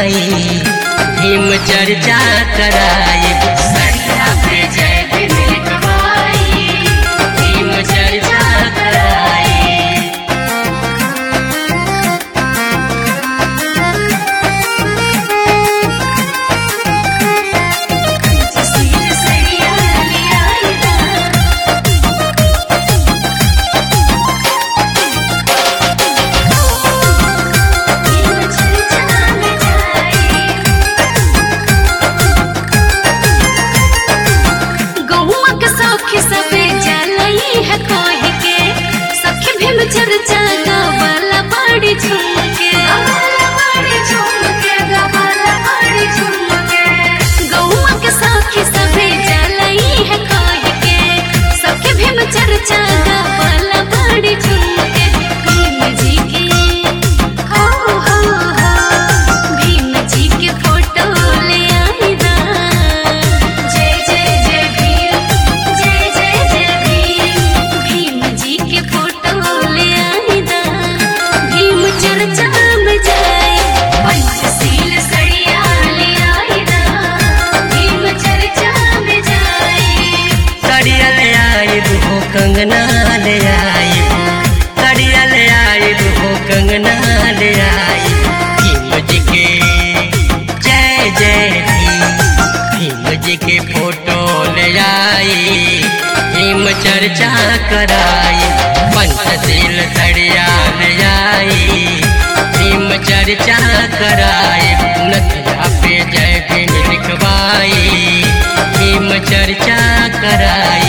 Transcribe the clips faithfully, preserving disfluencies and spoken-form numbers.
जाई भीम चर्चा कराई सड़िया पे जय भीम लिखवाई भीम चर्चा कराई। चर्चा गवाला बड़ी झुमके गवाला बड़ी झुमके गवाला बड़ी झुमके गौवा के सखी सभे जलई है कह के सखी भीम चर्चा गवाला बड़ी झुमके भीम जी के हो हो हो भीम जी के फोटो ले आई दा जय जय जय भीम जय जय जय भीम भीम जी के फोटो चर्चा में जाए पंचशील सड़िया ले आई दा भीम चर्चा में जाए सड़िया ले आई हो कंगना ले आई सड़िया ले आई हो कंगना ले आई भीम जी के जय जय भीम भीम जी के फोटो ले आई भीम चर्चा कराई पंचशील सड़िया ले आई भीम चर्चा कराए नथिया पे जय भीम लिखवाई भीम चर्चा कराई।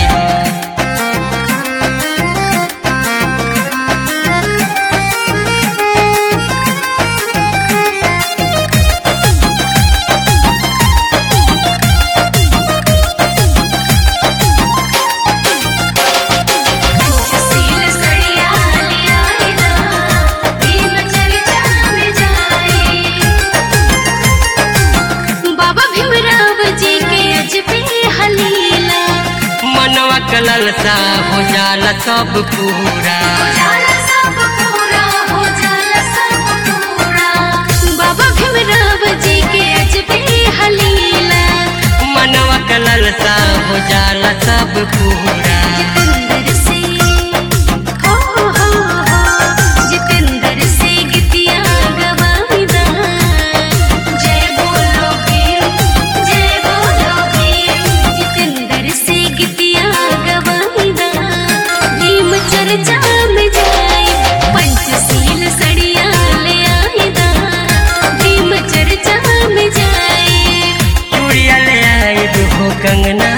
ललसा हो जाला सब पूरा हो जाला सब पूरा हो जाला सब पूरा बाबा भीमराव जी के अजबे हलीला मनवा का ललसा हो जाला सब पूरा जितेंद्र से हो हो हो जितेंद्र से गीतिया गवाईदा जय बोलो भीम जय बोलो भीम जितेंद्र से गीतिया चर्चा में जाए पंचशील सड़िया ले आई दा भीम चर्चा में जाए चूड़िया ले आई हो कंगना